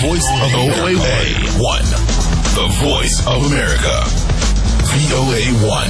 voice of VOA1. The voice of America. VOA1.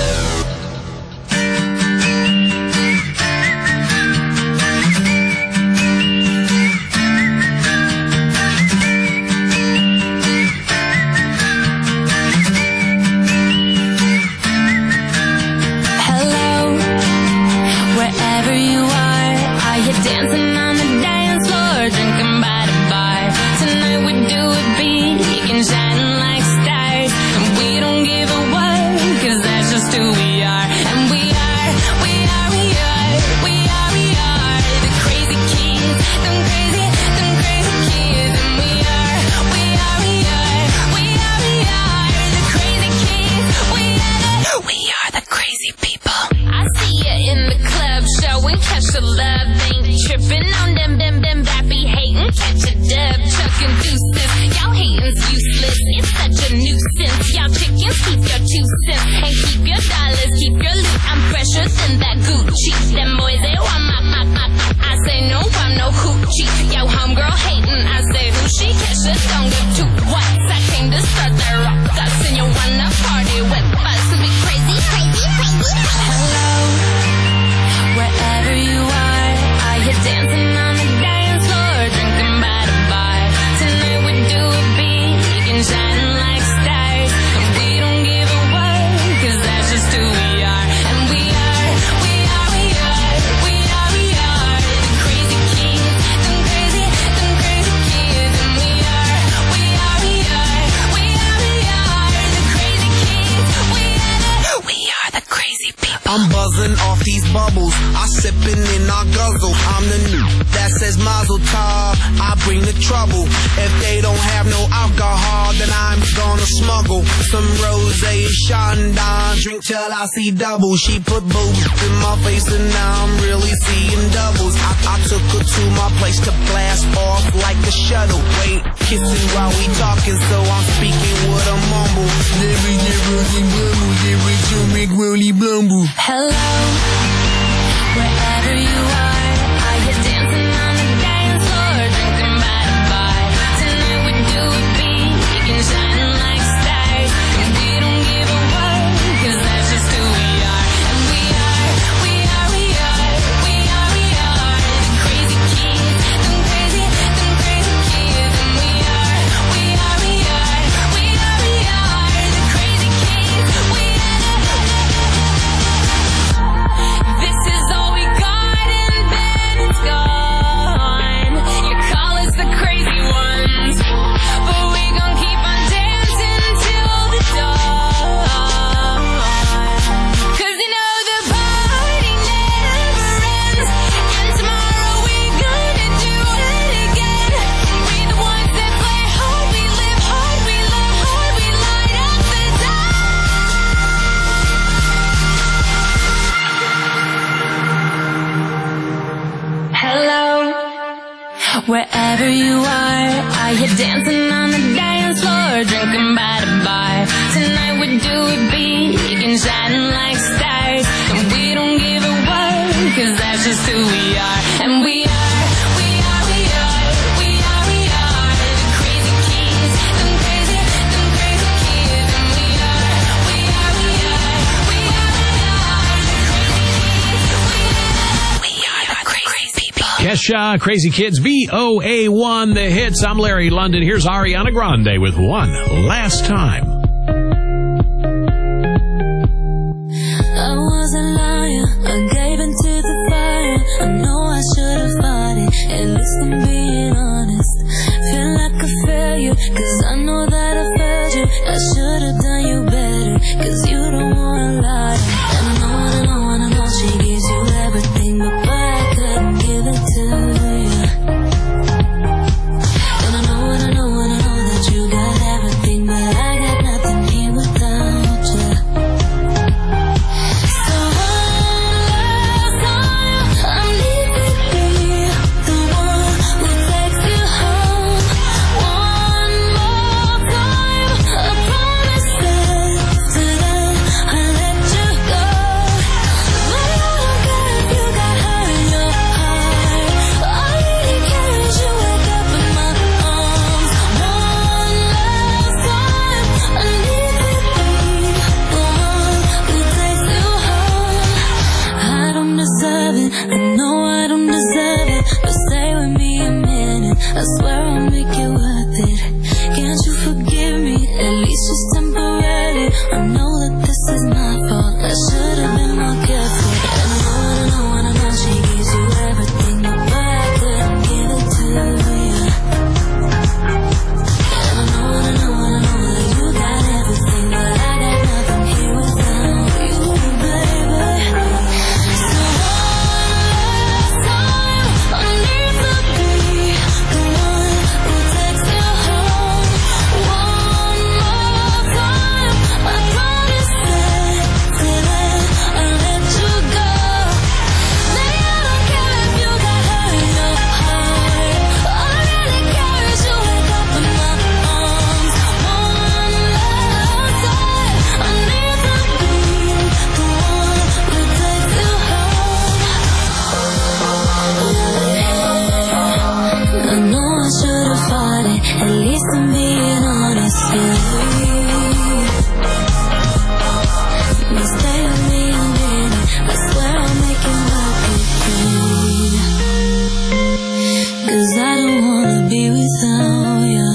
I'm buzzing off these bubbles, I sipping in our guzzle. I'm the new that says Mazel Tov, I bring the trouble. If they don't have no alcohol, then I'm gonna smuggle some rosé and Chandon. Drink till I see double. She put boobs in my face and now I'm really seeing doubles. I took her to my place to blast off like a shuttle. Wait, kissing while we talking, so I'm speaking with a mumble. Hello, wherever you are, I hear dancing on the dance floor, drinking by the bar. Tonight we do it big and shining like stars, and we don't give a what, 'cause that's just who we are. And we are the crazy kids, them crazy kids. And we are the crazy kids. This is all we got and then it's gone. You call us the crazy ones, but we gon' keep on dancing till the dawn. 'Cause you know the party never ends, and tomorrow we gonna do it again. We the ones that play hard, we live hard, we love hard, we light up the Hello, wherever you are, I hear dancing on the dance floor, drinking by the bar. Tonight we do it big and shining like stars, and we don't give a what, 'cause that's just who we are. And we are the crazy kids, them crazy kids. And we are the crazy people. Kesha, Crazy Kids, VOA1, the hits. I'm Larry London. Here's Ariana Grande with One Last Time. I was a liar, I gave into the fire. I know I should have fought it, at least I'm being honest. Feel like a failure, 'cause I know that I failed you. I should have done you better, 'cause you don't wanna lie. And I know she gives you everything, but boy, I couldn't give it to you. And I know that you got everything, but I got nothing here without you. So one last time, I'm leaving here, the one who I swear I'll make it worth it. Can't you forgive me, at least just temporarily? I know that this is my fault, I should have been more careful. And I know she gives you everything, but I couldn't give it to you. And I know that you got everything, but I got nothing here without you, baby. So one last time, I need to be the one who takes you home. One more time, I promise that till I let you go. Maybe I don't care if you got hurt in your heart. All I really care is you wake up in my arms. One last time, I need to be the one who takes you home. I know I should have fought it, at least I'm being honest with you. Stay with me a minute, I swear I'll make it work again. 'Cause I don't wanna be without you.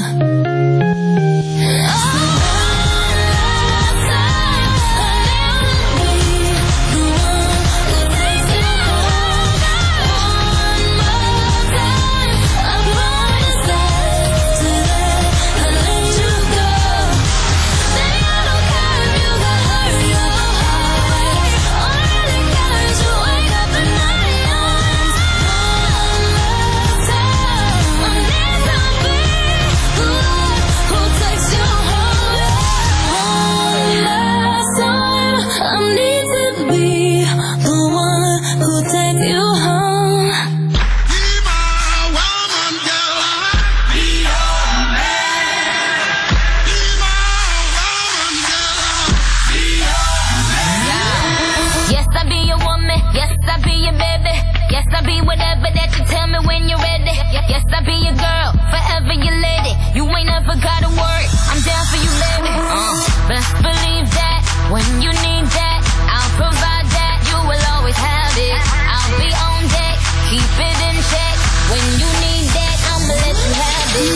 Yes, I be your woman. Yes, I be your baby. Yes, I be whatever that you tell me when you're ready. Yes, I be your girl, forever your lady. You ain't never gotta worry, I'm down for you, baby. Best believe that when you need that, I'll provide that. You will always have it. I'll be on deck, keep it in check. When you need that, I'ma let you have it.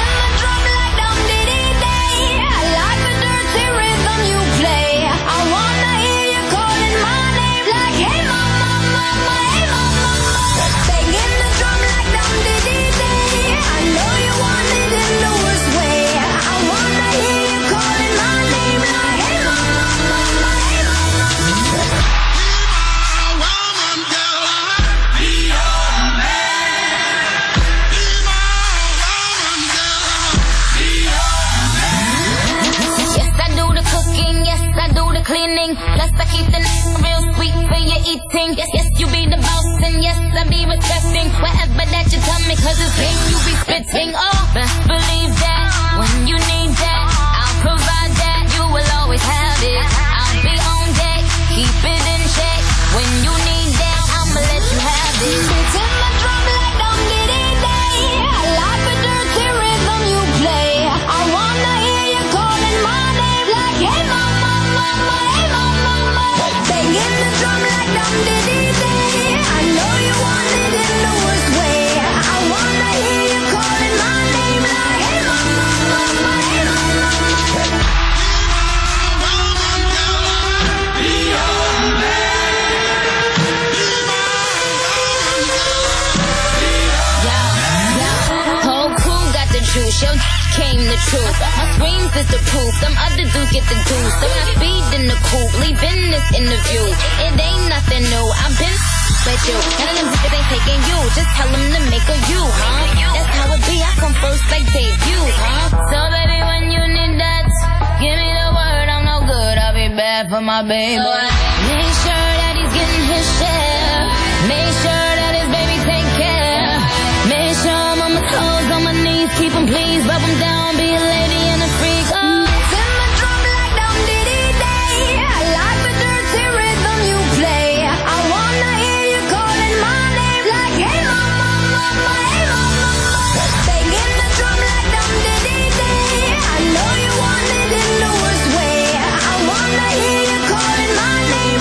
Cleaning, plus I keep the real sweet for your eating. Yes, yes, you be the boss, and yes, I be respecting whatever that you tell me, 'cause it's game you be spitting. Oh, best believe that when you need that, I'll provide that. You will always have it. I'll be on deck, keep it in check. When you need that, I'ma let you have it. It's in my drum like dum diddy day. I like the dirty rhythm you play. I wanna hear you calling my name like, hey mama, mama, hey mama, mama. Banging the drum like dum diddy day. I know you want it in the worst way. I wanna hear you calling my name like, hey mama, mama, hey mama, mama. Your came the truth. My screams is the proof. Some other dudes get the juice. So when I speed in the coupe, leaving this interview. It ain't nothing new. I've been with you. None of them niggas ain't taking you. Just tell them to make a you, huh? That's how it be. I come first like debut, huh? So baby, when you need that, give me the word. I'm no good. I'll be bad for my baby. So make sure that he's getting his share. Make sure that his baby take care. Make sure I'm on my toes, on my knees, keep them please, rub them down, be a lady and a freak. Oh, it's in my drum like dum diddy day. I like the dirty rhythm you play. I wanna hear you calling my name like, hey mama, mama, hey mama, mama. Banging the drum like dum diddy day. I know you want it in the worst way. I wanna hear you calling my name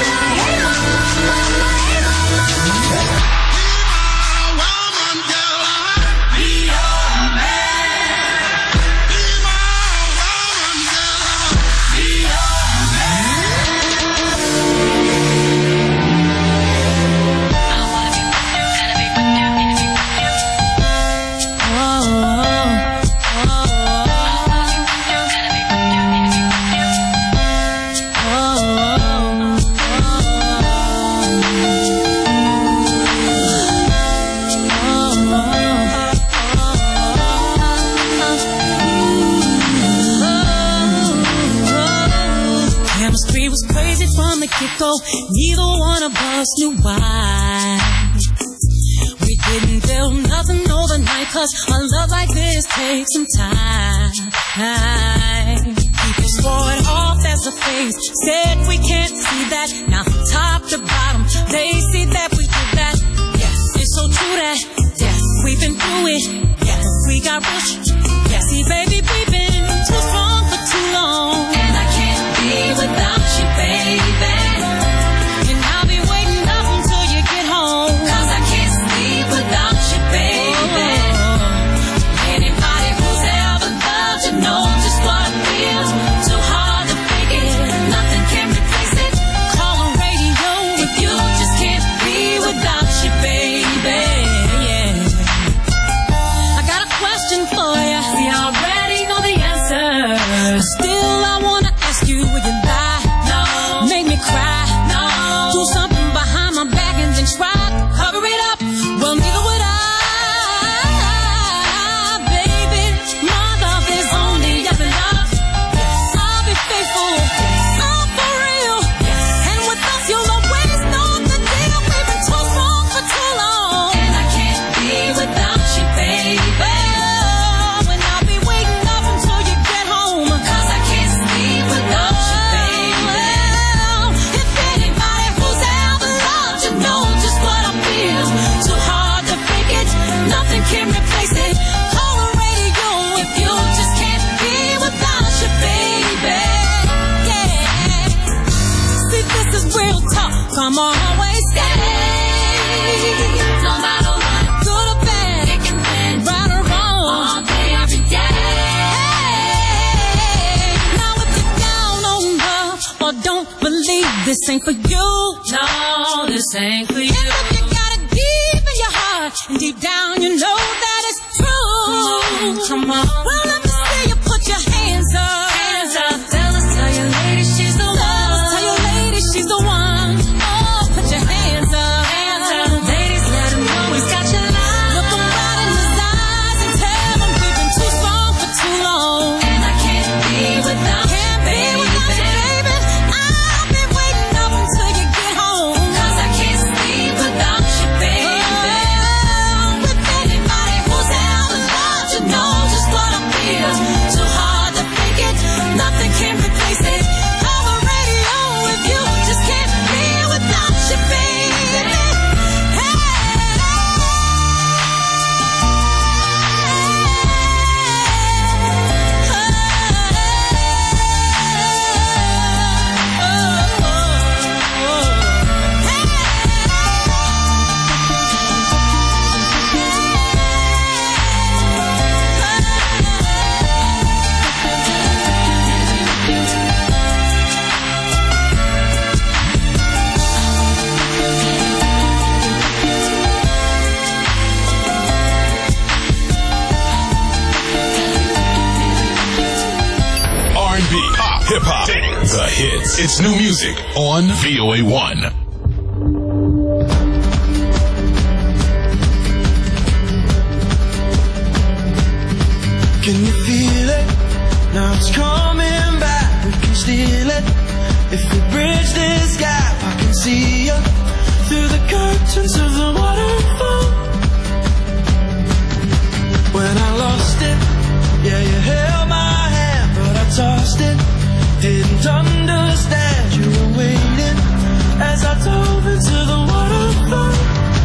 get-go, neither one of us knew why. We didn't feel nothing overnight, 'cause a love like this takes some time. People swore it off as a phase, said we can't see that. Now from top to bottom, they see that we did that. Yes, it's so true that, yes, we've been through it. Yes, we got rich. Yes, see, baby, we've been too strong for too long. And I can't be without you, baby. And I'll be waiting up until you get home, 'cause I can't sleep without you, baby. Anybody who's ever loved you knows just what it feels. Too hard to fake it, nothing can replace it. Call the radio if you just can't be without you, baby. Yeah. I got a question for you. We already know the answer. Still, I wanna ask you, will you lie? No. Make me cry? No. Do something behind my back and then try to cover it up? Well, neither would I, baby. My love is only ever love. I'll be faithful. I'm for real. And with us, you'll always know the deal. We've been too strong for too long. And I can't be without you, baby. And I'll be waiting up until you get home, 'cause I can't sleep without you, baby. If anybody who's ever loved you knows just what I feel. Too hard to fake it, nothing can replace it. Call the radio if you just can't be without you, baby. Yeah. See, this is real talk. Come on, always stay. No matter what, good or bad, it can win, right or wrong, all day, every day. Now if you're down on love or don't believe, this ain't for you. No, this ain't for you. And if you got it deep in your heart and deep down you know that it's true. Come on. Well, let me see you put your hands up. Hands up. Tell your lady she's the one. Tell your lady she's the one. Oh, put your hands up. Hands up. Ladies, let him know he's got your line. Look him right in his eyes and tell him we've been too strong for too long. And I can't be without you, baby. I'll be waiting up until you get home, 'cause I can't sleep without you, baby. With anybody who's ever loved you knows just what I feel. Too hard to fake it, nothing can replace it. Call the radio if you just can't be without you, baby. R&B, pop, hip-hop, the hits. It's new music on VOA1. Can you feel it? Now it's coming back. We can steal it. If we bridge this gap, I can see you through the curtains of the waterfall. When I lost it, yeah, you held my hand, but I tossed it. Didn't understand you were waiting as I dove into the waterfall.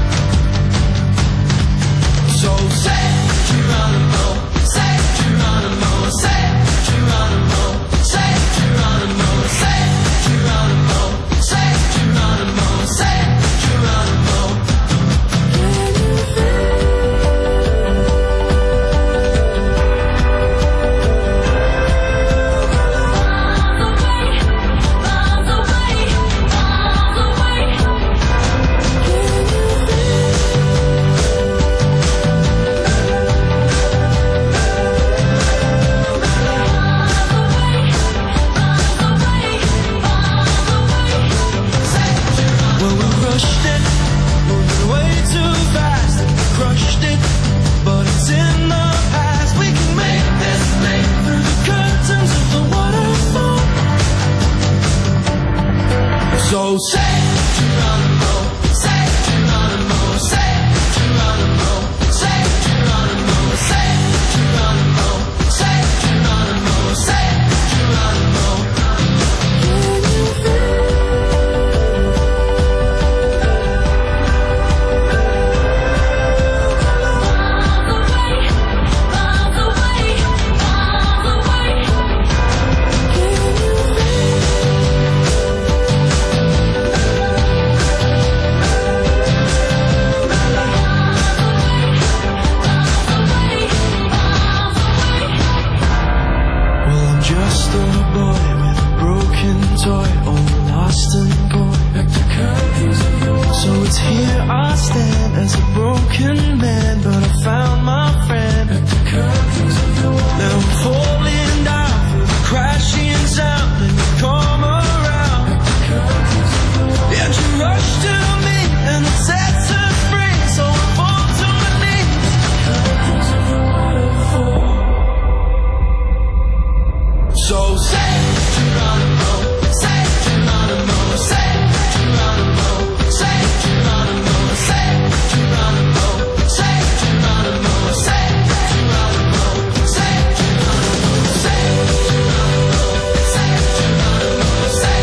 So say Geronimo, say Geronimo, say Geronimo, say Geronimo, say Geronimo, say Geronimo, say Geronimo. Can you feel? Miles away, So say Geronimo, say Geronimo, say Geronimo, say Geronimo, say Geronimo, say Geronimo, say Geronimo. Just a boy with a broken toy, all lost and born. So it's here I stand as a broken man, but I found my friend. Now I'm falling down through the crashing sound, and you come around. And you rush to me, and it sets us free. So I fall to my knees. So say Geronimo, say Geronimo, say Geronimo, say Geronimo, say Geronimo, say Geronimo, say Geronimo, say Geronimo, say Geronimo, say Geronimo, say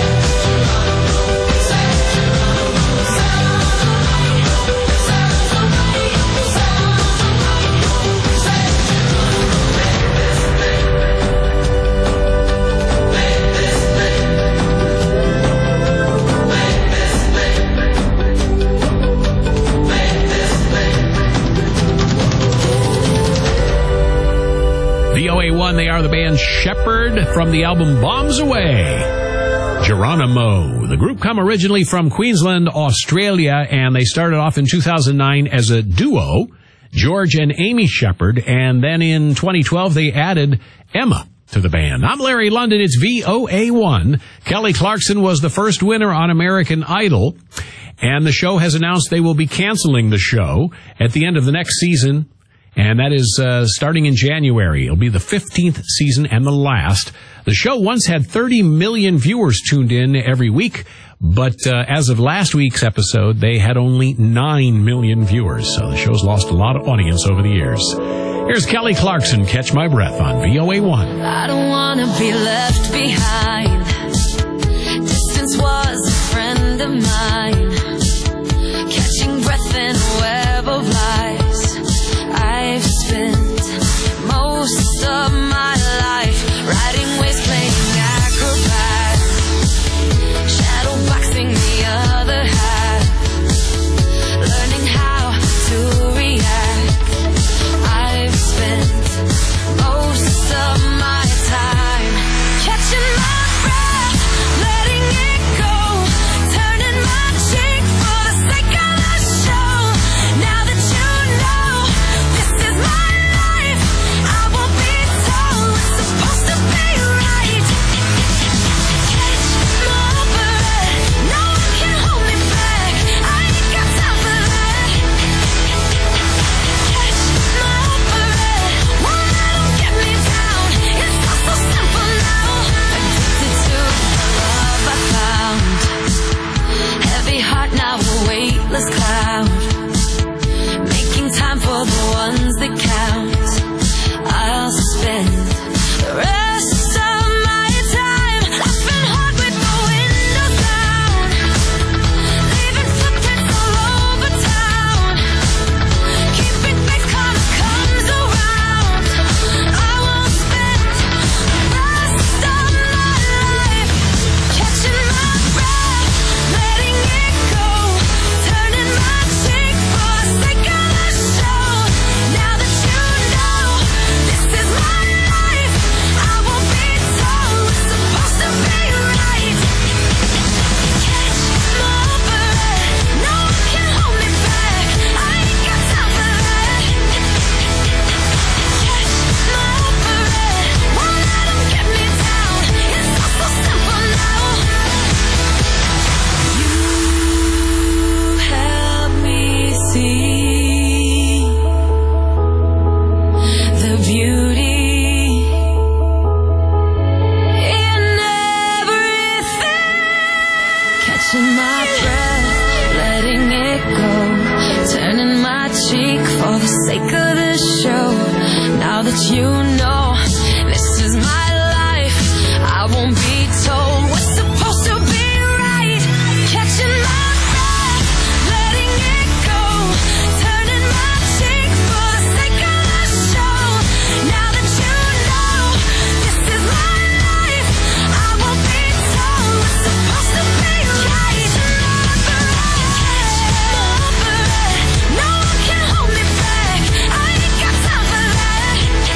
VOA1, they are the band Shepherd from the album Bombs Away. Geronimo. The group come originally from Queensland, Australia, and they started off in 2009 as a duo, George and Amy Shepherd, and then in 2012 they added Emma to the band. I'm Larry London. It's VOA1. Kelly Clarkson was the first winner on American Idol, and the show has announced they will be canceling the show at the end of the next season. And that is starting in January. It'll be the 15th season and the last. The show once had 30 million viewers tuned in every week, but as of last week's episode, they had only 9 million viewers. So the show's lost a lot of audience over the years. Here's Kelly Clarkson, Catch My Breath on VOA1. I don't want to be left behind. Distance was a friend of mine. Catching breath in a web of lies. I've spent most of my life riding waves, playing acrobat, shadow boxing the other half, learning how to react. I've spent most of my time catching my breath, letting it go, turning my cheek for the sake of the show. know this is my life. I won't be told what's supposed to be right. Catching my breath, letting it go, turning my cheek for the sake of the show. Now that you know this is my life, I won't be told what's supposed to be right. No one can hold me back. I ain't got time for that.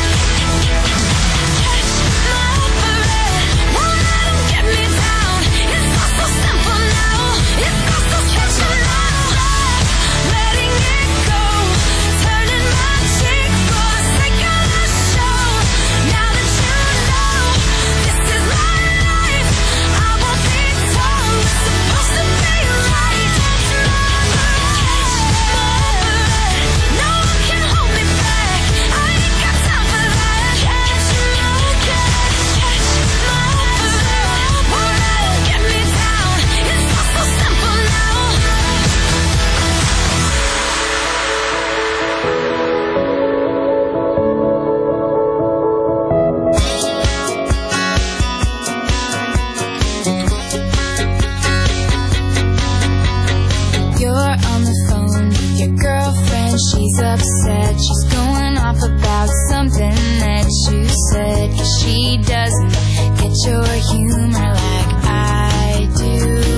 Catch my breath, won't let 'em get me down. It's all so simple now. It's all so catching my breath, letting it go, turning my cheek for the sake of the show. Now that you know this is my life, I won't be told what's supposed to be right. No one can hold me back. I ain't got time for that. Catch my breath, won't let 'em get me down. It's all so simple now. You're on the phone with your girlfriend, she's upset. She's going off about something that you said. 'Cause she doesn't get your humor like I do.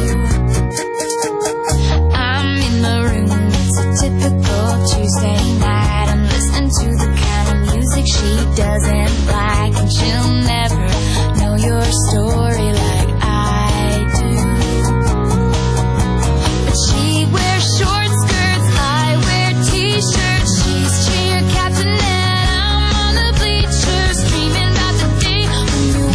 I'm in the room, it's a typical Tuesday night. I'm listening to the kind of music she doesn't like, and she'll never know your story like I do. But she wears short skirts, I wear t-shirts. She's cheer captain and I'm on the bleachers, dreaming about the day when you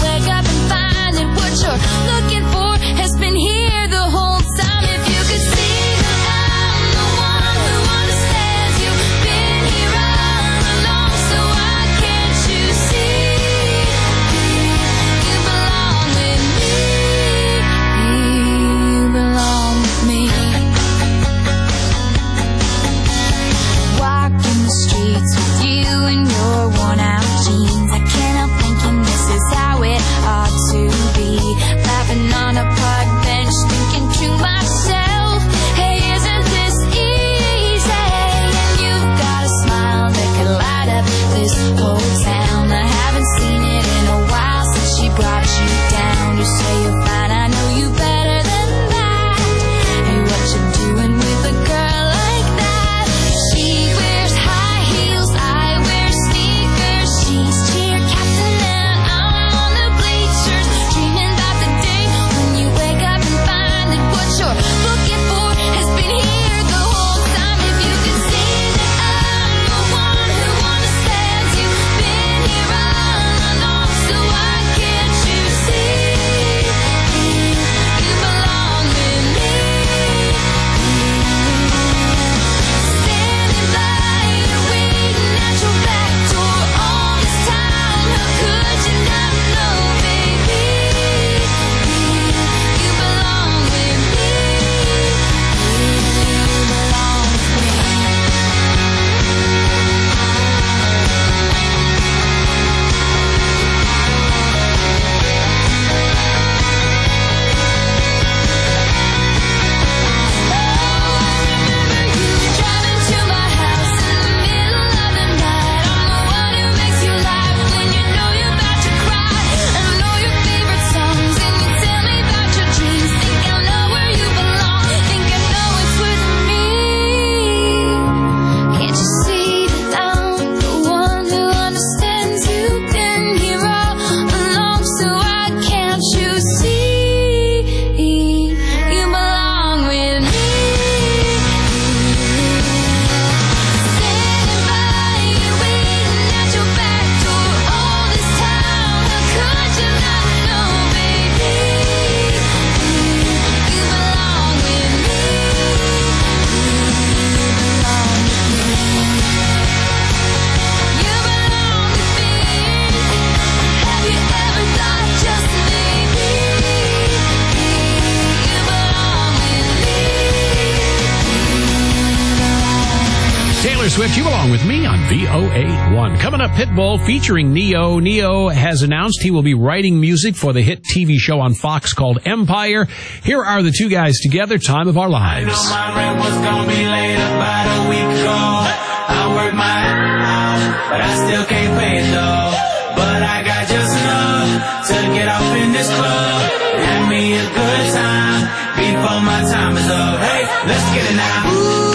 Swift. You belong with me on VOA1. Coming up, Pitbull featuring Neo. Neo has announced he will be writing music for the hit TV show on Fox called Empire. Here are the two guys together, Time of Our Lives. I know my rent was gonna be late about a week ago. I worked my out, but I still can't pay it though. But I got just enough to get off in this club. Have me a good time before my time is up. Hey, let's get it now.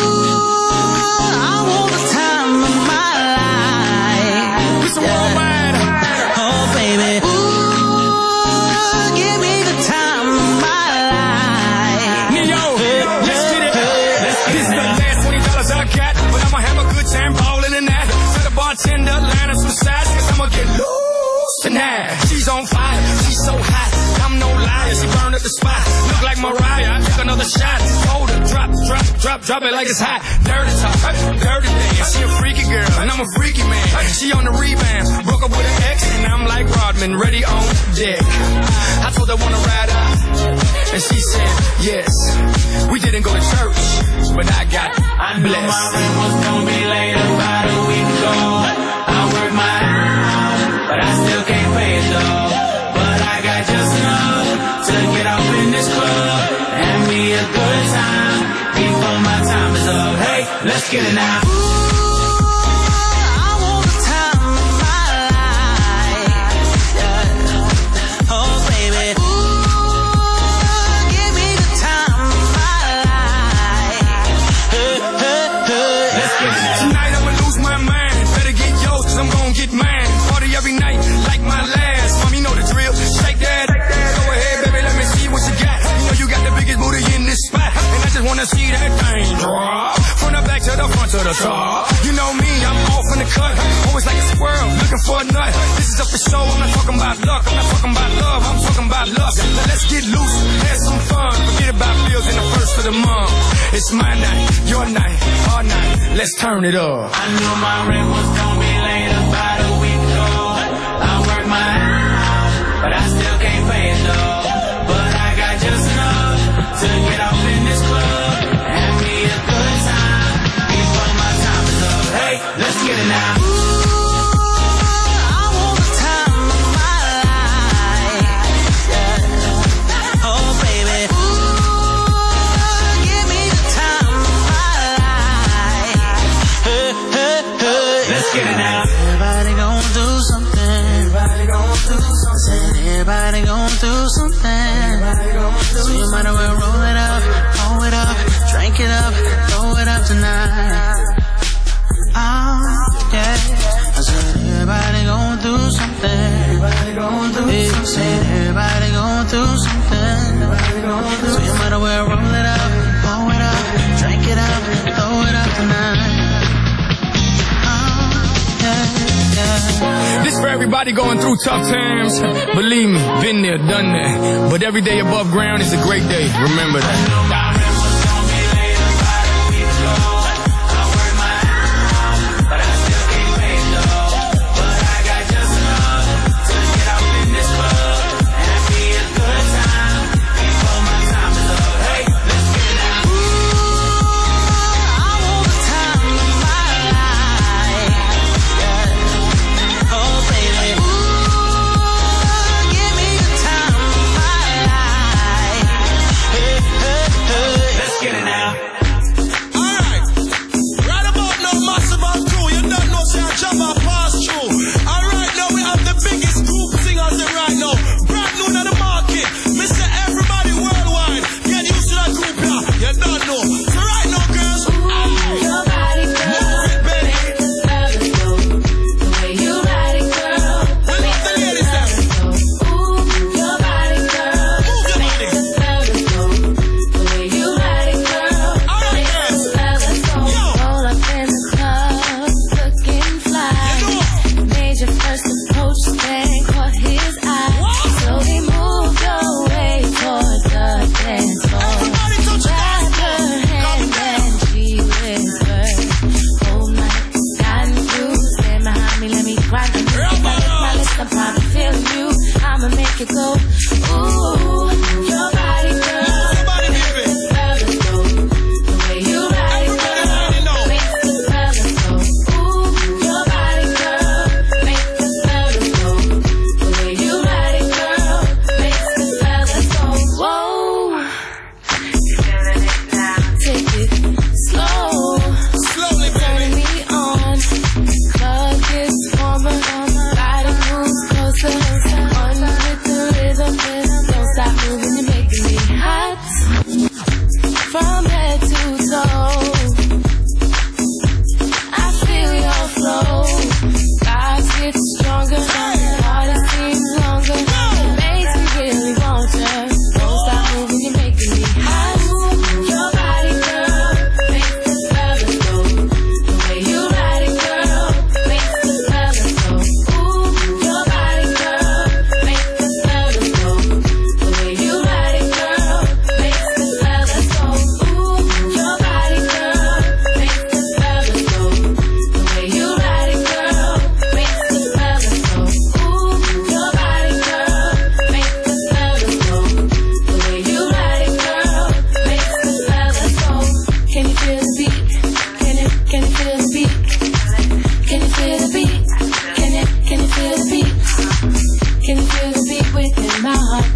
Bartender, line up some sides, cause I'ma get loose tonight. She's on fire, she's so hot, I'm no liar, she burned up the spot. Look like Mariah, I took another shot. Hold her, drop it like it's hot. Dirty talk, dirty dance, she a freaky girl, and I'm a freaky man. She on the rebound, broke up with an ex, and I'm like Rodman, ready on deck. I told her wanna ride out, and she said yes. We didn't go to church, but I got I knew blessed. my rent was gonna be late about a week ago. I worked my out, but I still can't pay it though. But I got just enough to get off in this club. Have me a good time before my time is up. Hey, let's get it now. Wanna see that thing drop from the back to the front to the top. You know me, I'm off in the cut, always like a squirrel looking for a nut. This is up for show, I'm not talking about luck, I'm not talking about love, I'm talking about lust. Now let's get loose, have some fun, forget about bills in the first of the month. It's my night, your night, our night, let's turn it up. I knew my rent was gonna be late about a week ago. I worked my out, but I still can't pay it though. But I got just enough to get off in this club. Have me a good time before my time is up. Hey, let's get it now. Everybody gon' do something. Everybody gon' do something. Everybody gon' do something. So you might as well roll it up, pull it up, drink it up, throw it up tonight. Oh, yeah. I said everybody gon' do something. Everybody gon' do something. Everybody gon' do something. So you might as well roll it up, pull it up, drink it up, throw it up tonight. This for everybody going through tough times. Believe me, been there, done that. But every day above ground is a great day. Remember that.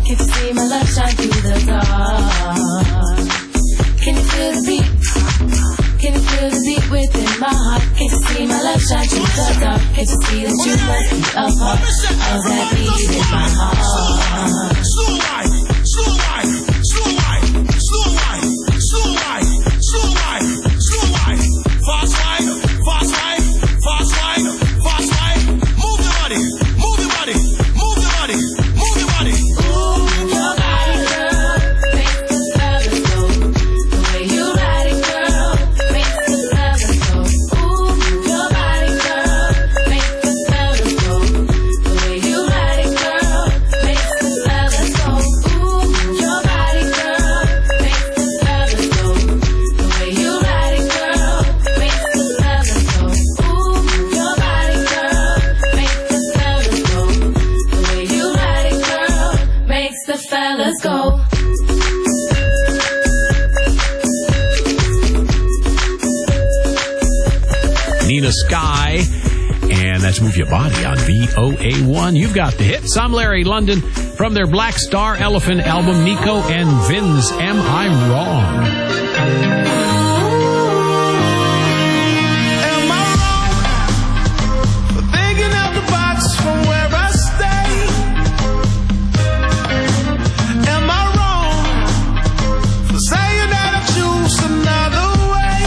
Can't you see my love shine through the dark? Can you feel the beat? Can you feel the beat within my heart? Can't you see my love shine through the dark? Can't you see that you must be a part of that beat in my heart? Slow wine, slow wine, slow wine, slow wine, slow wine, slow wine, slow wine, fast wine, fast wine, fast wine, fast wine. Move your body, move your body, move your body, move your body. Ooh, your body, girl, makes the fellas go. The way you ride it, girl, makes the fellas go. Ooh, your body, girl, makes the fellas go. The way you ride it, girl, makes the fellas go. Ooh, your body, girl, makes the fellas go. The way you ride it, girl, makes the fellas go. Ooh, your body, girl, makes the fellas go. The way you ride it, girl, makes the fellas go. Nina Sky, and that's Move Your Body on VOA1. You've got the hits. I'm Larry London from their Black Star Elephant album, Nico and Vin's Am I Wrong? Am I wrong for thinking out the box from where I stay? Am I wrong for saying that I choose another way?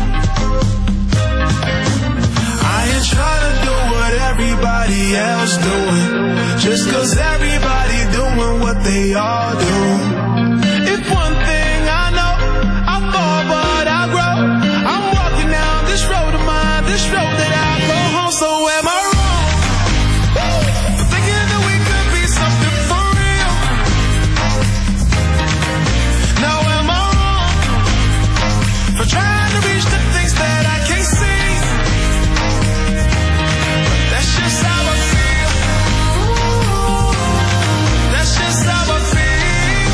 I ain't trying to do what everybody else doing, just 'cause everybody doing what they all do. If one thing I know, I fall but I grow. I'm walking down this road of mine, this road that I go home. So am I wrong for thinking that we could be something for real? Now am I wrong for trying to reach the things that I can't see? But that's just how I feel. That's just how I feel.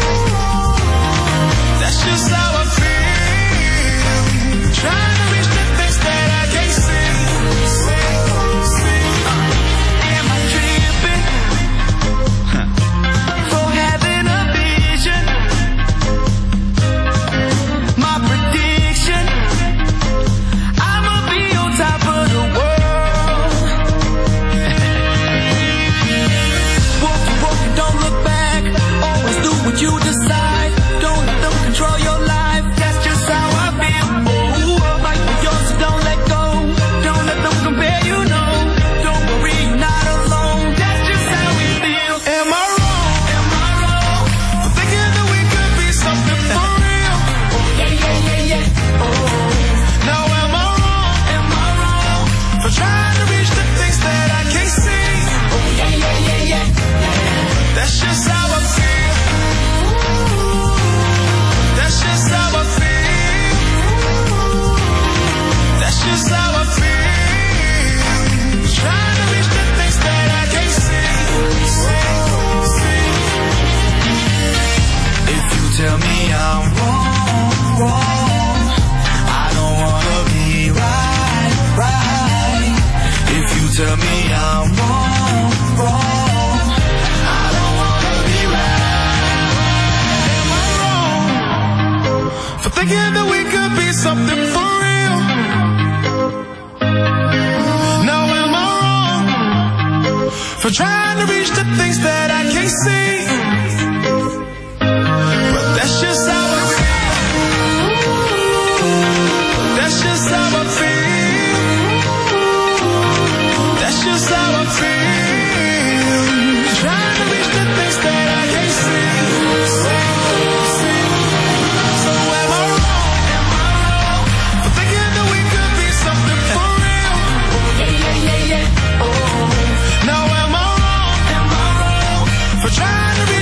That's just how I feel. Trying to reach the things that I can't see. Am I tripping for having a vision? My prediction, I'ma be on top of the world. Walk, walk, don't look back. Always do what you decide. Don't let them control your life. That's just how I feel. Oh, fight for yours, so don't let go. Don't let them compare, you know. Don't worry, you're not alone. That's just how we feel. Am I wrong? Am I wrong for thinking that we could be something for real? Yeah, yeah, yeah, yeah. Now am I wrong? Am I wrong for trying to reach the things that I can't see? Yeah, yeah, yeah, yeah. That's just how I feel. That's just how I feel. That's just how I feel. Trying to reach the things that I can't see. If you tell me I'm wrong, I don't wanna be right. If you tell me I'm wrong, I don't wanna be right. Am I wrong for thinking that we could be something for real? Now am I wrong for trying to reach the things that I can't see? But that's just how I feel. That's just how I feel. That's just how I feel. Trying to reach the things that I can't see. So am I wrong? Am I wrong for thinking that we could be something for real? Yeah, yeah, yeah, yeah. Now am I wrong? Am I wrong for trying to be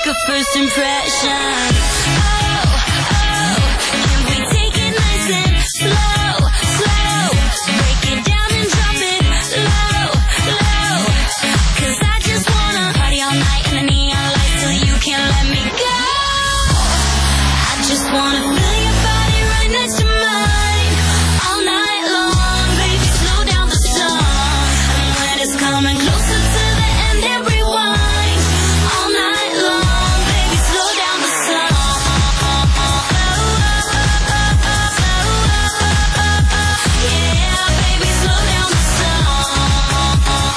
a first impression. Can we take it nice and slow, slow? Break it down and drop it low, low. 'Cause I just wanna party all night in the neon lights till you can't let me go. I just wanna feel your body right next to mine all night long. Baby, slow down the song. And when it's coming closer to the end, then rewind all night long. Baby, slow down the song. Yeah, baby, slow down the song.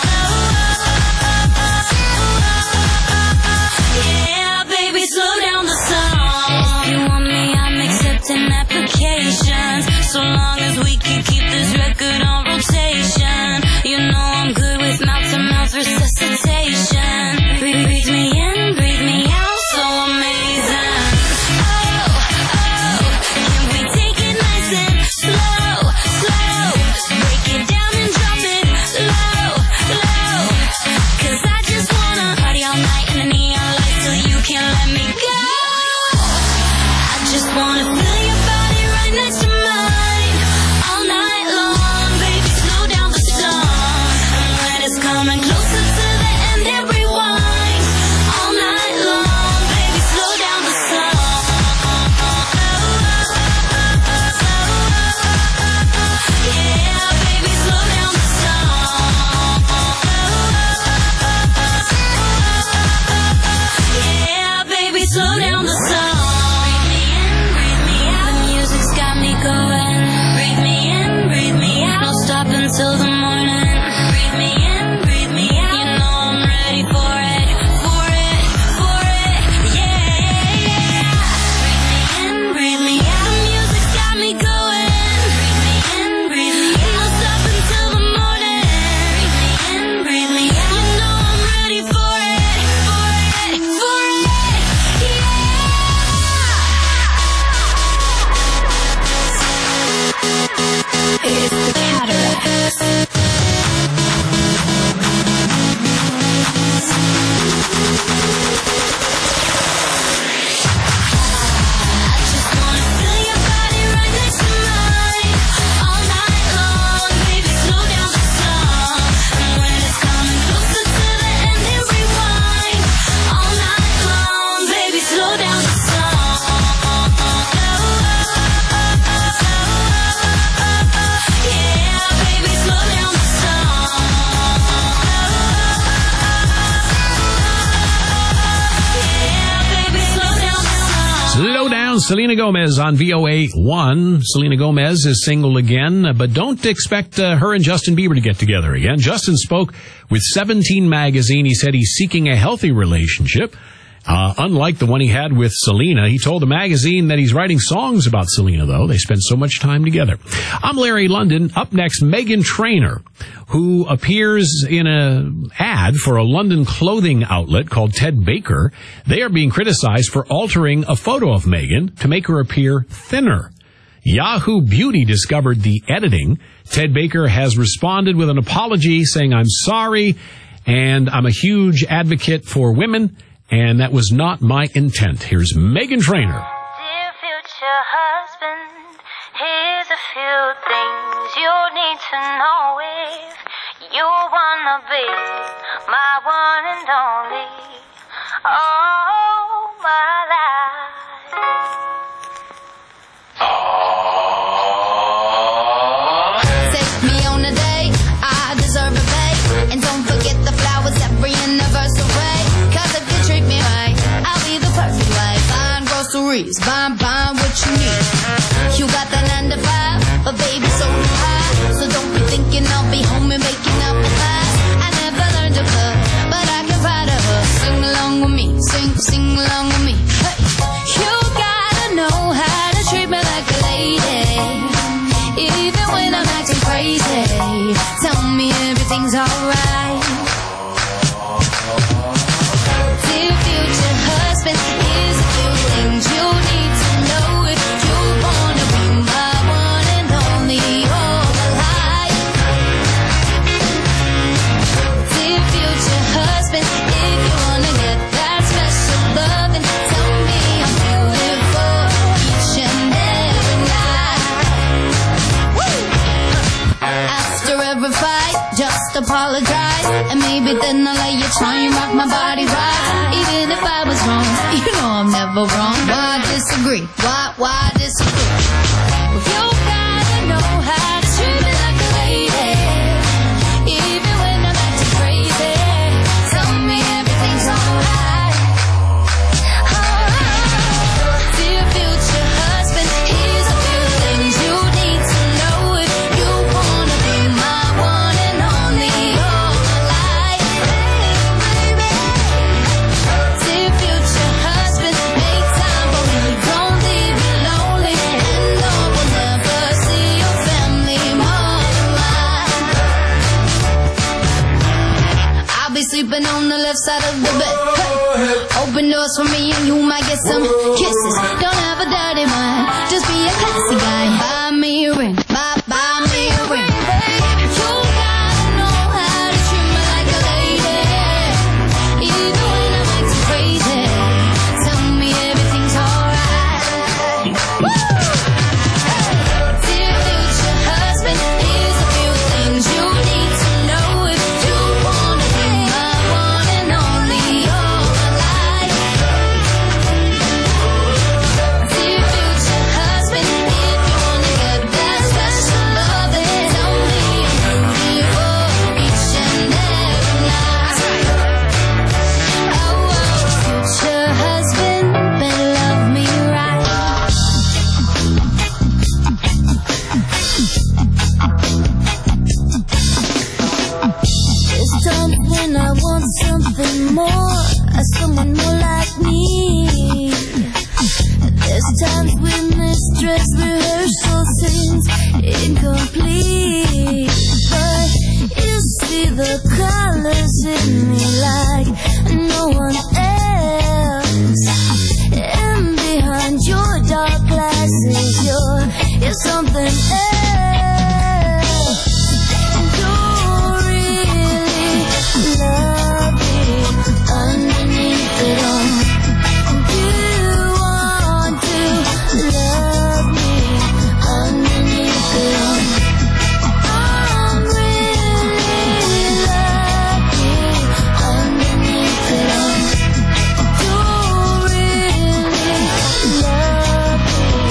Yeah, baby, slow down the song. If you want me, I'm accepting applications, so long as we can keep this record on rotation. You know I'm good with mouth-to-mouth resuscitation. Breathe me in, breathe me out, so amazing. Can we take it nice and slow, slow? Break it down and drop it low, low. 'Cause I just wanna party all night in the neon lights till you can't let me go. I just wanna feel your body right next to mine all night long. Baby, slow down the song. And when it's coming closer to the end, then rewind all night long. Baby, slow down the song. Yeah, baby, slow down the song. Yeah, baby, slow down the song. Breathe me in, breathe me out. The music's got me going. Breathe me in, breathe me out. Don't stop until the morning. Breathe me in, breathe me out. You know I'm ready for it, for it, for it. Yeah, yeah. Breathe me in, breathe me out. The music's got me going. Breathe me in, breathe me out. Don't stop until the morning. Breathe me in, breathe me out. You know I'm ready for it, for it, for it. It's the Cataracts. I just wanna feel your body right next to mine all night long. Baby, slow down the song. And when it's coming closer to the end, then rewind all night long. Baby, slow down the song. Yeah, baby, slow down the song. Yeah, baby, slow down the song. Slow down, Selena Gomez on VOA1. Selena Gomez is single again, but don't expect her and Justin Bieber to get together again. Justin spoke with 17 magazine. He said he's seeking a healthy relationship. Unlike the one he had with Selena, he told the magazine that he's writing songs about Selena, though. They spend so much time together. I'm Larry London. Up next, Meghan Trainor, who appears in an ad for a London clothing outlet called Ted Baker. They are being criticized for altering a photo of Meghan to make her appear thinner. Yahoo Beauty discovered the editing. Ted Baker has responded with an apology saying, "I'm sorry, and I'm a huge advocate for women, and that was not my intent." Here's Meghan Trainor. Dear future husband, here's a few things you need to know if you wanna be my one and only. Oh, my life. Take me on a date, I deserve a bait. And don't forget the flowers every anniversary. 'Cause if you treat me right, I'll be the perfect wife. Buying groceries, buying what you need. You got the 9 to 5, but baby, so do I. So don't be thinking I'll be home and making up the past. I never learned to cook, but I can find a hook. Sing along with me, sing along with me. Hey, you gotta know how to treat me like a lady, even when I'm acting crazy. Tell me everything's alright. Dear future husband, here's a few things you need to know if you wanna be my one and only all my life. Dear future husband, if you wanna get that special love it, then I let you try and rock my body right. Even if I was wrong, you know I'm never wrong. Why disagree? Why disagree? You gotta know how to treat me like a lady, even when I'm acting crazy. Tell me everything's alright. Dear future husband, here's a few things you need to know if you wanna be my one and only all my life. Dear future husband, make time for me, don't leave me lonely, and no one never see your family more than mine. I'll be sleeping on the left side of the bed. Hey. Open doors for me and you might get some kisses. Don't have a dirty mind, just be a classy guy. Buy me a ring, buy me a ring. You gotta know how to treat me like a lady, even when I'm acting crazy. Tell me everything's alright. Dear future husband, here's a few things you need to know if you wanna be my one and only all my life. Dear future husband, if you wanna get that special love, then tell me I'm beautiful each and every night. Oh, future husband, better love me right. There's times when I want something more, someone more like me. There's times when this dress rehearsal seems incomplete, but you see the colors in me like no one else. And behind your dark glasses, you're something else. You really love me underneath it all. You want to love me underneath it all. I'm really lucky underneath it all. You really love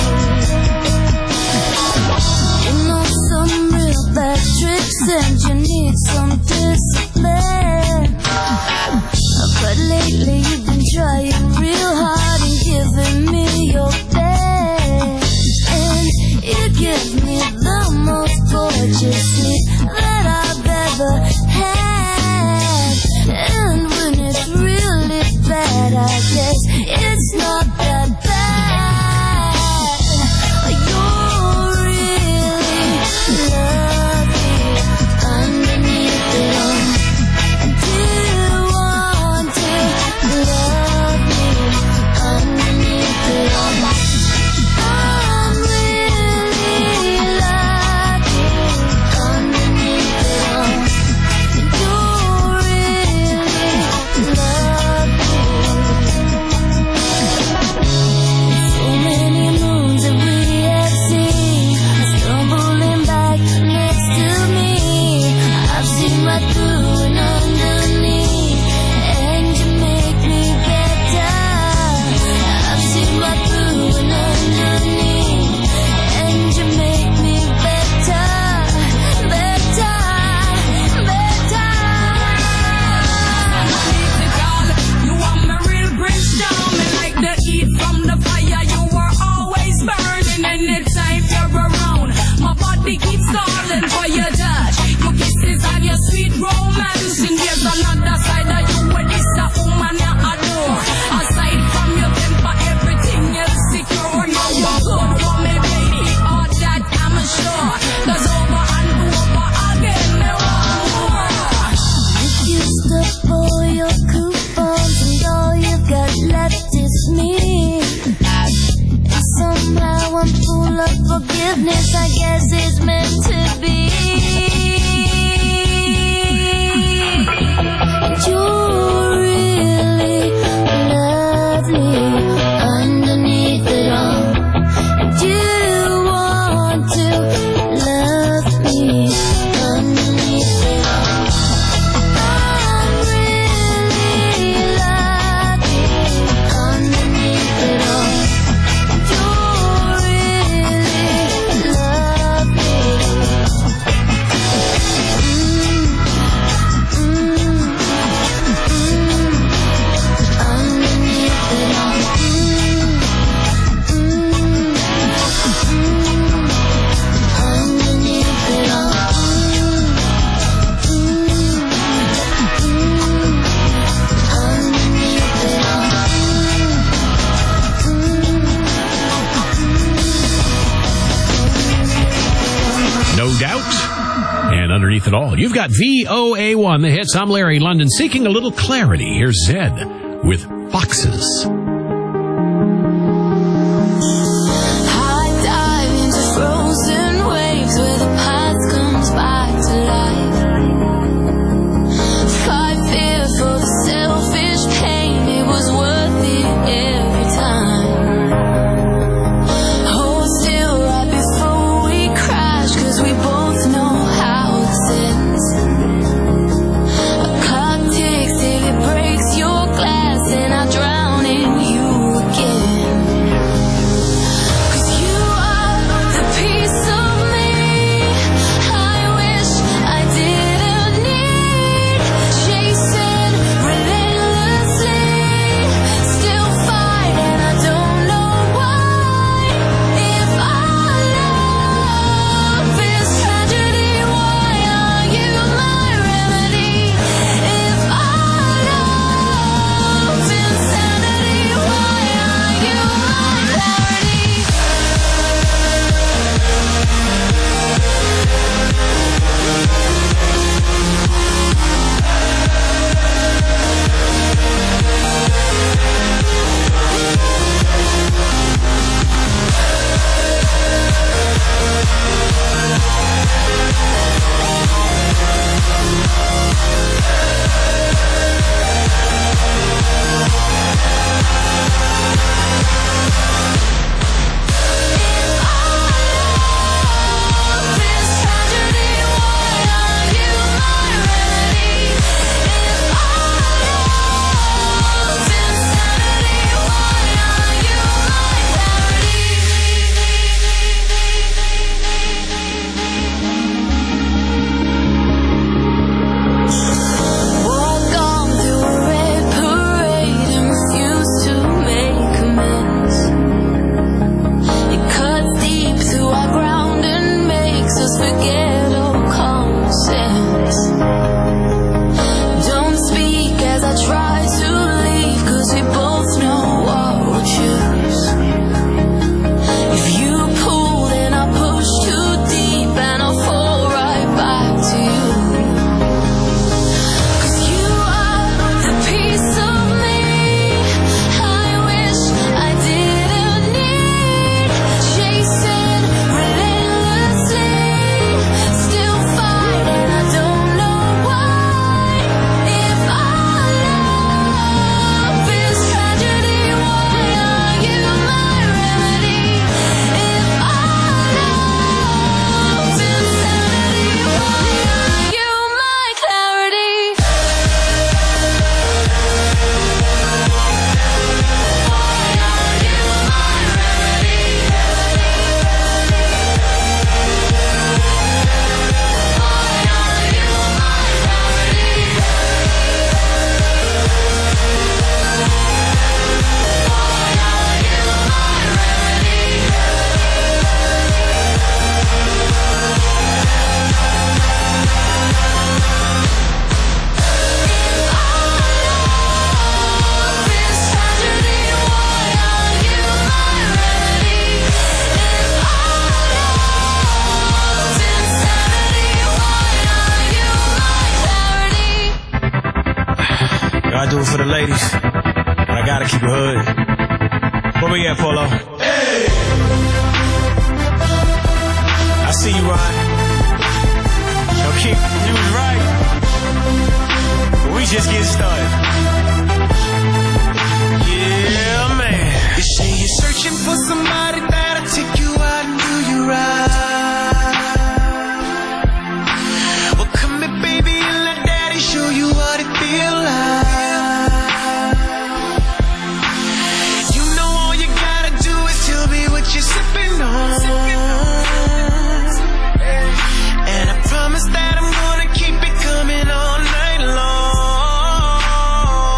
me. You know some real bad tricks and you need some discipline. But lately you've been trying real hard and giving me your best. And you give me the most gorgeous sleep that I've ever had. And when it's really bad, I guess it's not that bad. You really love me underneath it all. Do you want to love me underneath it all? I'm really lucky underneath it all. You really love me. So many moons that we have seen stumbling back next to me. I've seen right through and underneath, and you make me better. I've seen right through and underneath, and you make me better, better, better. You are my real Prince Charming, like the heat from the fire. You were always burning anytime you're around. My body keeps calling for your touch. Your kisses and your sweet romance. And there's another side of you where this a woman you adore. Aside from your temper, everything else secure. You are good for me, baby. All that I'm sure. 'Cause over and over again, there are more. You used up all your coupons and all you got left is me. And somehow I'm full of forgiveness, I guess it's meant to be. You really love me underneath it all. Do you want to love me underneath it all? I'm underneath it all. You've got VOA1, the hits. I'm Larry London, seeking a little clarity. Here's Zed with Foxes. I dive into frozen waves where the past comes back to life. Fight fear for the selfish pain, it was worth it every time. Hold still right before we crash, 'cause we both know how this ends. A clock ticks till it breaks your glass, and I drown in you again. 'Cause you are the piece of me I wish I didn't need. Chasing relentlessly, still fight, and I don't know why. If our love is tragedy, why are you my remedy? If our love is insanity, why are you my clarity? Walk on through a red parade and refuse to make amends. It cuts deep through our ground and makes us forget all common sense. Don't speak as I try to leave, 'cause we both know what we'll choose. If you pull, then I'll push too deep and I'll fall right back to you. 'Cause you are the piece of me I wish I didn't need. Chasing relentlessly, still fight, and I don't know why. If our love is tragedy, why are you my remedy? If our love is insanity, why are you my clarity? I do it for the ladies, but I gotta keep it hood. Where we at, Polo? Hey! I see you, Ron. Yo, Keith, you was right. But we just getting started. Yeah, man. You say you're searching for somebody that'll take you out and do you right. Well, come here, baby, and let daddy show you what it feel like. You know all you gotta do is tell me what you're sipping on. And I promise that I'm gonna keep it coming all night long.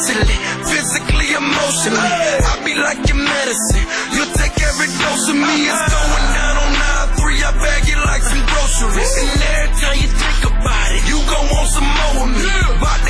mentally, physically, emotionally. I be like your medicine. You take every dose of me. It's going down on 9-3. I bag it like some groceries. And every time you think about it, you gon' want some more of me. About